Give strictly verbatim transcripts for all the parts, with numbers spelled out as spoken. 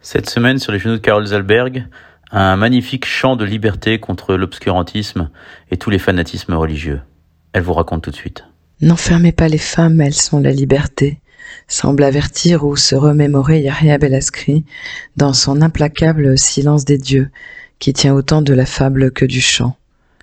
Cette semaine, sur les genoux de Carol Zalberg, un magnifique chant de liberté contre l'obscurantisme et tous les fanatismes religieux. Elle vous raconte tout de suite. N'enfermez pas les femmes, elles sont la liberté, semble avertir ou se remémorer Yahya Bellaskri dans son implacable silence des dieux, qui tient autant de la fable que du chant.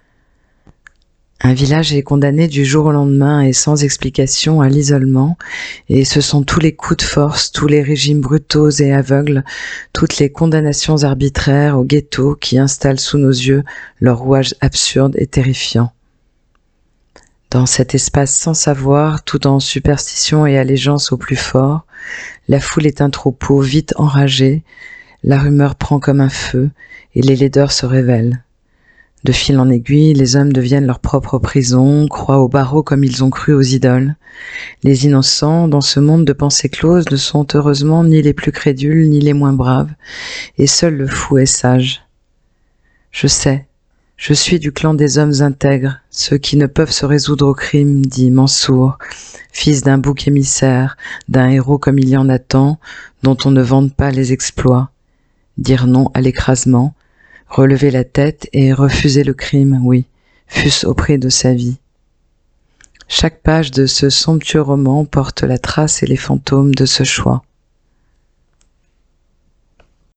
Un village est condamné du jour au lendemain et sans explication à l'isolement, et ce sont tous les coups de force, tous les régimes brutaux et aveugles, toutes les condamnations arbitraires au ghetto qui installent sous nos yeux leur rouage absurde et terrifiant. Dans cet espace sans savoir, tout en superstition et allégeance au plus fort, la foule est un troupeau vite enragé, la rumeur prend comme un feu, et les laideurs se révèlent. De fil en aiguille, les hommes deviennent leur propre prison, croient aux barreaux comme ils ont cru aux idoles. Les innocents, dans ce monde de pensées closes, ne sont heureusement ni les plus crédules, ni les moins braves, et seul le fou est sage. Je sais, je suis du clan des hommes intègres, ceux qui ne peuvent se résoudre au crime, dit Mansour, fils d'un bouc émissaire, d'un héros comme il y en a tant, dont on ne vante pas les exploits. Dire non à l'écrasement, relever la tête et refuser le crime, oui, fût-ce au prix de sa vie. Chaque page de ce somptueux roman porte la trace et les fantômes de ce choix.